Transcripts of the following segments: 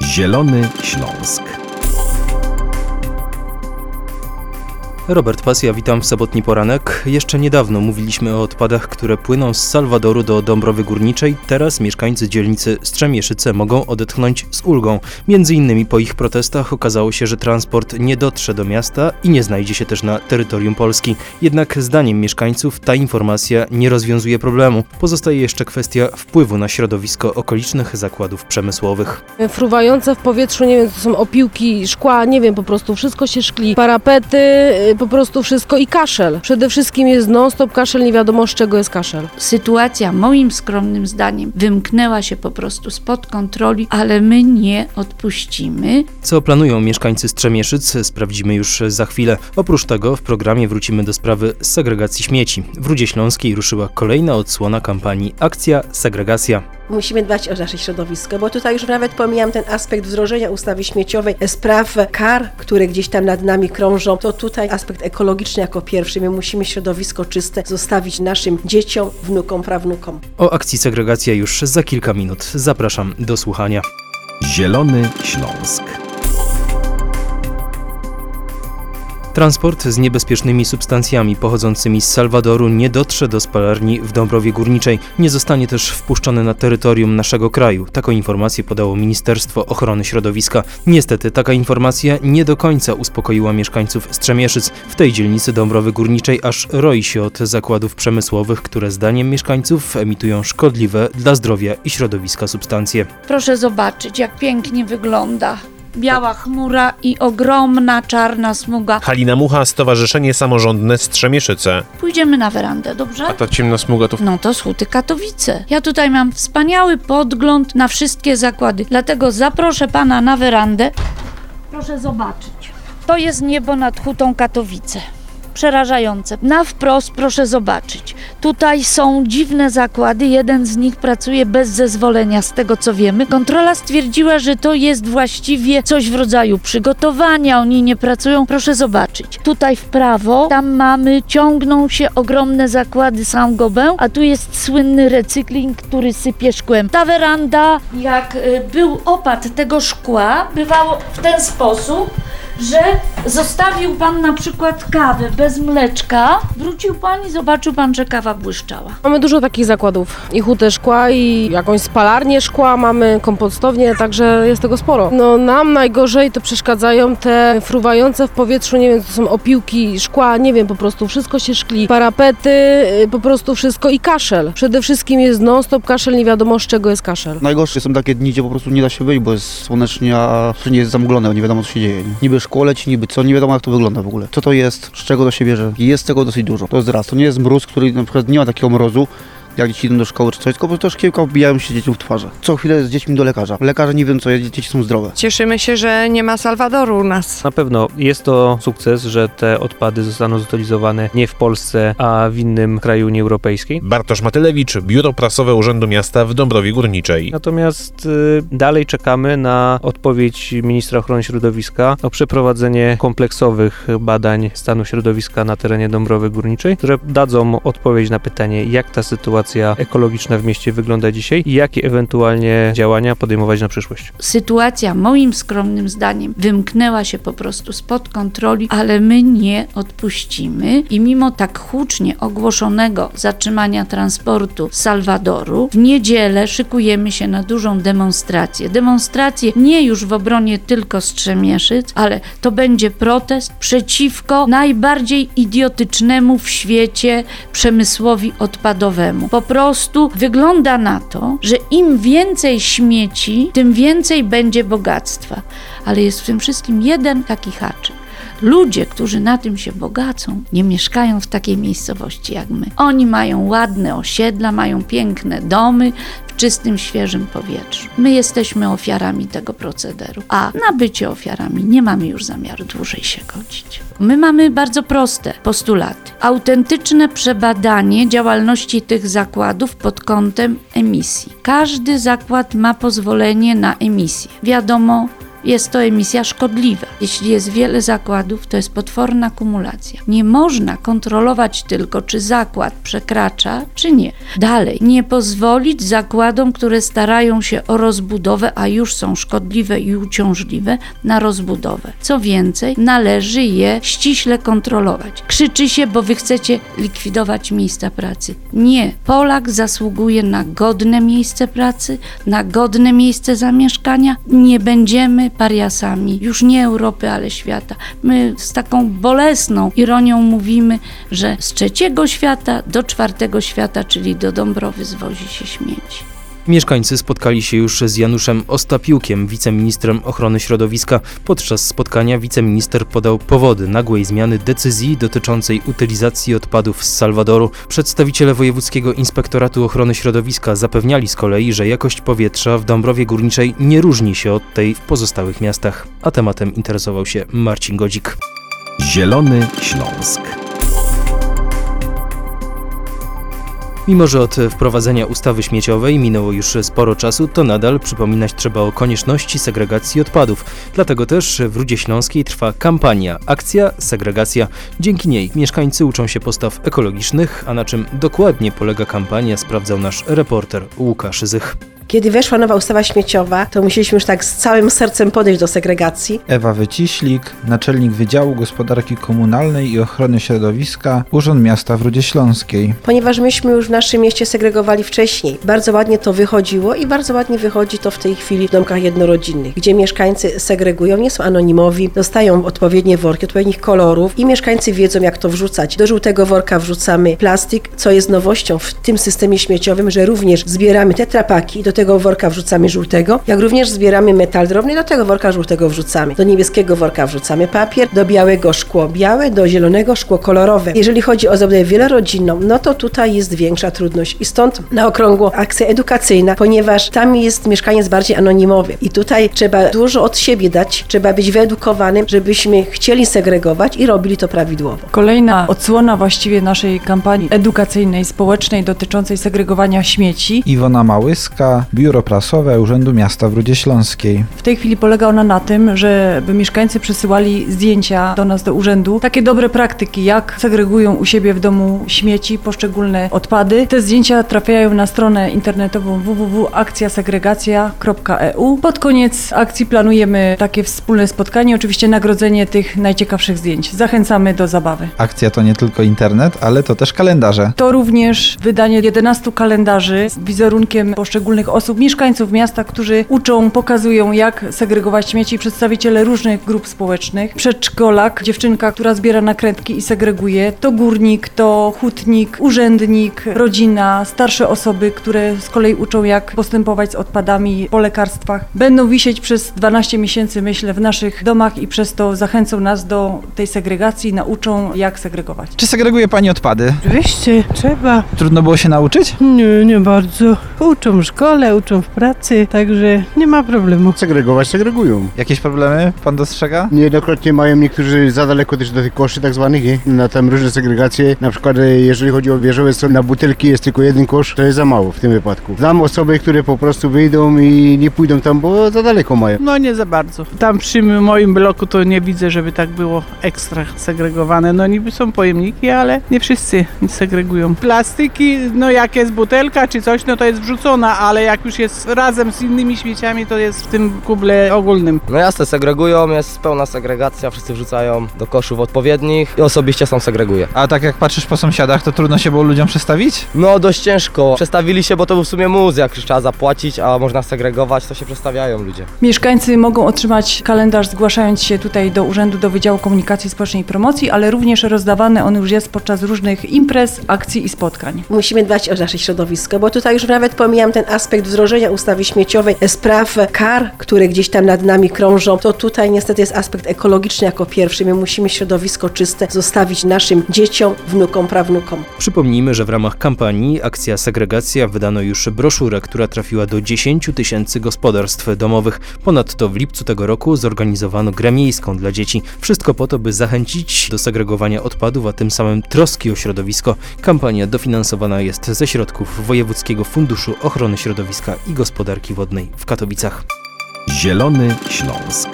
Zielony Śląsk. Robert Pasja, witam w sobotni poranek. Jeszcze niedawno mówiliśmy o odpadach, które płyną z Salwadoru do Dąbrowy Górniczej. Teraz mieszkańcy dzielnicy Strzemieszyce mogą odetchnąć z ulgą. Między innymi po ich protestach okazało się, że transport nie dotrze do miasta i nie znajdzie się też na terytorium Polski. Jednak zdaniem mieszkańców ta informacja nie rozwiązuje problemu. Pozostaje jeszcze kwestia wpływu na środowisko okolicznych zakładów przemysłowych. Fruwające w powietrzu, nie wiem, to są opiłki szkła, nie wiem, po prostu wszystko się szkli. Parapety, po prostu wszystko i kaszel. Przede wszystkim jest non-stop kaszel, nie wiadomo z czego jest kaszel. Sytuacja moim skromnym zdaniem wymknęła się po prostu spod kontroli, ale my nie odpuścimy. Co planują mieszkańcy Strzemieszyc, sprawdzimy już za chwilę. Oprócz tego w programie wrócimy do sprawy segregacji śmieci. W Rudzie Śląskiej ruszyła kolejna odsłona kampanii Akcja Segregacja. Musimy dbać o nasze środowisko, bo tutaj już nawet pomijam ten aspekt wdrożenia ustawy śmieciowej, spraw kar, które gdzieś tam nad nami krążą, to tutaj aspekt ekologiczny jako pierwszy. My musimy środowisko czyste zostawić naszym dzieciom, wnukom, prawnukom. O akcji Segregacja już za kilka minut. Zapraszam do słuchania. Zielony Śląsk. Transport z niebezpiecznymi substancjami pochodzącymi z Salwadoru nie dotrze do spalarni w Dąbrowie Górniczej. Nie zostanie też wpuszczony na terytorium naszego kraju. Taką informację podało Ministerstwo Ochrony Środowiska. Niestety taka informacja nie do końca uspokoiła mieszkańców Strzemieszyc. W tej dzielnicy Dąbrowy Górniczej aż roi się od zakładów przemysłowych, które zdaniem mieszkańców emitują szkodliwe dla zdrowia i środowiska substancje. Proszę zobaczyć, jak pięknie wygląda. Biała chmura i ogromna czarna smuga. Halina Mucha, Stowarzyszenie Samorządne Strzemieszyce. Pójdziemy na werandę, dobrze? A ta ciemna smuga to... No to Huty Katowice. Ja tutaj mam wspaniały podgląd na wszystkie zakłady, dlatego zaproszę pana na werandę. Proszę zobaczyć. To jest niebo nad Hutą Katowice. Przerażające. Na wprost proszę zobaczyć. Tutaj są dziwne zakłady, jeden z nich pracuje bez zezwolenia, z tego co wiemy. Kontrola stwierdziła, że to jest właściwie coś w rodzaju przygotowania, oni nie pracują. Proszę zobaczyć. Tutaj w prawo, tam ciągną się ogromne zakłady Saint-Gobain, a tu jest słynny recykling, który sypie szkłem. Ta weranda, jak był opad tego szkła, bywało w ten sposób, że zostawił pan na przykład kawę bez mleczka, wrócił pan i zobaczył pan, że kawa błyszczała. Mamy dużo takich zakładów. I hutę szkła, i jakąś spalarnię szkła, mamy kompostownię, także jest tego sporo. No nam najgorzej to przeszkadzają te fruwające w powietrzu, nie wiem, to są opiłki szkła, nie wiem, po prostu wszystko się szkli. Parapety, po prostu wszystko i kaszel. Przede wszystkim jest non-stop kaszel, nie wiadomo z czego jest kaszel. Najgorsze są takie dni, gdzie po prostu nie da się wyjść, bo jest słonecznie, a wszędzie jest zamglone, nie wiadomo co się dzieje. Niby szkło leci, niby co, nie wiadomo jak to wygląda w ogóle. Co to jest, z czego to się bierze. Jest tego dosyć dużo. To jest raz. To nie jest mróz, który na przykład nie ma takiego mrozu, jak dzieci idą do szkoły czy coś, tylko po prostu szkiełka wbijają się dzieciom w twarze. Co chwilę z dziećmi do lekarza. Lekarze nie wiem co jest, dzieci są zdrowe. Cieszymy się, że nie ma Salwadoru u nas. Na pewno jest to sukces, że te odpady zostaną zutylizowane nie w Polsce, a w innym kraju Unii Europejskiej. Bartosz Matylewicz, Biuro Prasowe Urzędu Miasta w Dąbrowie Górniczej. Natomiast dalej czekamy na odpowiedź ministra ochrony środowiska o przeprowadzenie kompleksowych badań stanu środowiska na terenie Dąbrowy Górniczej, które dadzą odpowiedź na pytanie, jak ta sytuacja ekologiczna w mieście wygląda dzisiaj i jakie ewentualnie działania podejmować na przyszłość. Sytuacja moim skromnym zdaniem wymknęła się po prostu spod kontroli, ale my nie odpuścimy i mimo tak hucznie ogłoszonego zatrzymania transportu z Salwadoru, w niedzielę szykujemy się na dużą demonstrację. Demonstrację nie już w obronie tylko Strzemieszyc, ale to będzie protest przeciwko najbardziej idiotycznemu w świecie przemysłowi odpadowemu. Po prostu wygląda na to, że im więcej śmieci, tym więcej będzie bogactwa. Ale jest w tym wszystkim jeden taki haczyk. Ludzie, którzy na tym się bogacą, nie mieszkają w takiej miejscowości jak my. Oni mają ładne osiedla, mają piękne domy w czystym, świeżym powietrzu. My jesteśmy ofiarami tego procederu, a na bycie ofiarami nie mamy już zamiaru dłużej się godzić. My mamy bardzo proste postulaty. Autentyczne przebadanie działalności tych zakładów pod kątem emisji. Każdy zakład ma pozwolenie na emisję. Wiadomo, Jest to emisja szkodliwa. Jeśli jest wiele zakładów, to jest potworna kumulacja. Nie można kontrolować tylko, czy zakład przekracza, czy nie. Dalej, nie pozwolić zakładom, które starają się o rozbudowę, a już są szkodliwe i uciążliwe, na rozbudowę. Co więcej, należy je ściśle kontrolować. Krzyczy się, bo wy chcecie likwidować miejsca pracy. Nie. Polak zasługuje na godne miejsce pracy, na godne miejsce zamieszkania. Nie będziemy pariasami, już nie Europy, ale świata. My z taką bolesną ironią mówimy, że z 3. świata do 4. świata, czyli do Dąbrowy, zwozi się śmieci. Mieszkańcy spotkali się już z Januszem Ostapiukiem, wiceministrem ochrony środowiska. Podczas spotkania wiceminister podał powody nagłej zmiany decyzji dotyczącej utylizacji odpadów z Salwadoru. Przedstawiciele Wojewódzkiego Inspektoratu Ochrony Środowiska zapewniali z kolei, że jakość powietrza w Dąbrowie Górniczej nie różni się od tej w pozostałych miastach. A tematem interesował się Marcin Godzik. Zielony Śląsk. Mimo że od wprowadzenia ustawy śmieciowej minęło już sporo czasu, to nadal przypominać trzeba o konieczności segregacji odpadów. Dlatego też w Rudzie Śląskiej trwa kampania Akcja Segregacja. Dzięki niej mieszkańcy uczą się postaw ekologicznych, a na czym dokładnie polega kampania, sprawdzał nasz reporter Łukasz Zych. Kiedy weszła nowa ustawa śmieciowa, to musieliśmy już tak z całym sercem podejść do segregacji. Ewa Wyciślik, naczelnik Wydziału Gospodarki Komunalnej i Ochrony Środowiska, Urząd Miasta w Rudzie Śląskiej. Ponieważ myśmy już w naszym mieście segregowali wcześniej. Bardzo ładnie to wychodziło i bardzo ładnie wychodzi to w tej chwili w domkach jednorodzinnych, gdzie mieszkańcy segregują, nie są anonimowi, dostają odpowiednie worki, odpowiednich kolorów i mieszkańcy wiedzą, jak to wrzucać. Do żółtego worka wrzucamy plastik, co jest nowością w tym systemie śmieciowym, że również zbieramy tetrapaki i do tego worka wrzucamy żółtego, jak również zbieramy metal drobny i do tego worka żółtego wrzucamy. Do niebieskiego worka wrzucamy papier, do białego szkło białe, do zielonego szkło kolorowe. Jeżeli chodzi o zabudowę wielorodzinną, no to tutaj jest większa trudność i stąd na okrągło akcja edukacyjna, ponieważ tam jest mieszkaniec bardziej anonimowy i tutaj trzeba dużo od siebie dać, trzeba być wyedukowanym, żebyśmy chcieli segregować i robili to prawidłowo. Kolejna odsłona właściwie naszej kampanii edukacyjnej, społecznej dotyczącej segregowania śmieci. Iwona Małyska, Biuro Prasowe Urzędu Miasta w Rudzie Śląskiej. W tej chwili polega ona na tym, żeby mieszkańcy przysyłali zdjęcia do nas, do urzędu, takie dobre praktyki, jak segregują u siebie w domu śmieci, poszczególne odpady. Te zdjęcia trafiają na stronę internetową www.akcjasegregacja.eu. Pod koniec akcji planujemy takie wspólne spotkanie, oczywiście nagrodzenie tych najciekawszych zdjęć. Zachęcamy do zabawy. Akcja to nie tylko internet, ale to też kalendarze. To również wydanie 11 kalendarzy z wizerunkiem poszczególnych osób, mieszkańców miasta, którzy uczą, pokazują, jak segregować śmieci, przedstawiciele różnych grup społecznych. Przedszkolak, dziewczynka, która zbiera nakrętki i segreguje, to górnik, to hutnik, urzędnik, rodzina, starsze osoby, które z kolei uczą, jak postępować z odpadami po lekarstwach. Będą wisieć przez 12 miesięcy, myślę, w naszych domach i przez to zachęcą nas do tej segregacji, nauczą, jak segregować. Czy segreguje Pani odpady? Oczywiście, trzeba. Trudno było się nauczyć? Nie bardzo. Uczą w szkole, uczą w pracy, także nie ma problemu. Segregować segregują. Jakieś problemy Pan dostrzega? Niejednokrotnie mają niektórzy za daleko też do tych koszy tak zwanych, nie? Na tam różne segregacje. Na przykład jeżeli chodzi o wieżowiec, to na butelki jest tylko jeden kosz, to jest za mało w tym wypadku. Znam osoby, które po prostu wyjdą i nie pójdą tam, bo za daleko mają. No nie za bardzo. Tam przy moim bloku to nie widzę, żeby tak było ekstra segregowane. No niby są pojemniki, ale nie wszyscy segregują. Plastiki, no jak jest butelka czy coś, no to jest wrzucona, ale jak już jest razem z innymi śmieciami, to jest w tym kuble ogólnym. No jasne, segregują, jest pełna segregacja, wszyscy wrzucają do koszów odpowiednich i osobiście sam segreguję. A tak jak patrzysz po sąsiadach, to trudno się było ludziom przestawić? No dość ciężko. Przestawili się, bo to był w sumie mus, jak już trzeba zapłacić, a można segregować, to się przestawiają ludzie. Mieszkańcy mogą otrzymać kalendarz zgłaszając się tutaj do urzędu, do Wydziału Komunikacji Społecznej i Promocji, ale również rozdawany on już jest podczas różnych imprez, akcji i spotkań. Musimy dbać o nasze środowisko, bo tutaj już nawet pomijam ten aspekt wdrożenia ustawy śmieciowej, spraw kar, które gdzieś tam nad nami krążą, to tutaj niestety jest aspekt ekologiczny jako pierwszy. My musimy środowisko czyste zostawić naszym dzieciom, wnukom, prawnukom. Przypomnijmy, że w ramach kampanii Akcja Segregacja wydano już broszurę, która trafiła do 10 000 gospodarstw domowych. Ponadto w lipcu tego roku zorganizowano grę miejską dla dzieci. Wszystko po to, by zachęcić do segregowania odpadów, a tym samym troski o środowisko. Kampania dofinansowana jest ze środków Wojewódzkiego Funduszu Ochrony Środowiska i Gospodarki Wodnej w Katowicach. Zielony Śląsk.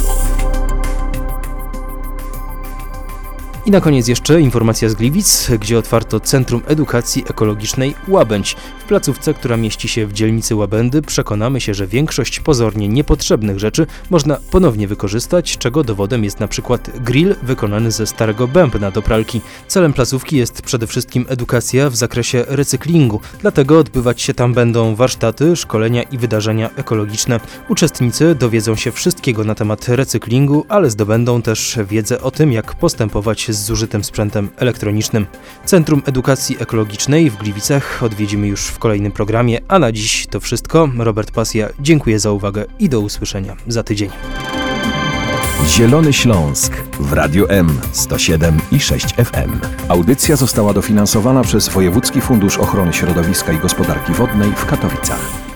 I na koniec jeszcze informacja z Gliwic, gdzie otwarto Centrum Edukacji Ekologicznej Łabędź. W placówce, która mieści się w dzielnicy Łabędy, przekonamy się, że większość pozornie niepotrzebnych rzeczy można ponownie wykorzystać, czego dowodem jest na przykład grill wykonany ze starego bębna do pralki. Celem placówki jest przede wszystkim edukacja w zakresie recyklingu, dlatego odbywać się tam będą warsztaty, szkolenia i wydarzenia ekologiczne. Uczestnicy dowiedzą się wszystkiego na temat recyklingu, ale zdobędą też wiedzę o tym, jak postępować z zużytym sprzętem elektronicznym. Centrum Edukacji Ekologicznej w Gliwicach odwiedzimy już w kolejnym programie, a na dziś to wszystko. Robert Pasja, dziękuję za uwagę i do usłyszenia za tydzień. Zielony Śląsk w Radio M 107,6 FM. Audycja została dofinansowana przez Wojewódzki Fundusz Ochrony Środowiska i Gospodarki Wodnej w Katowicach.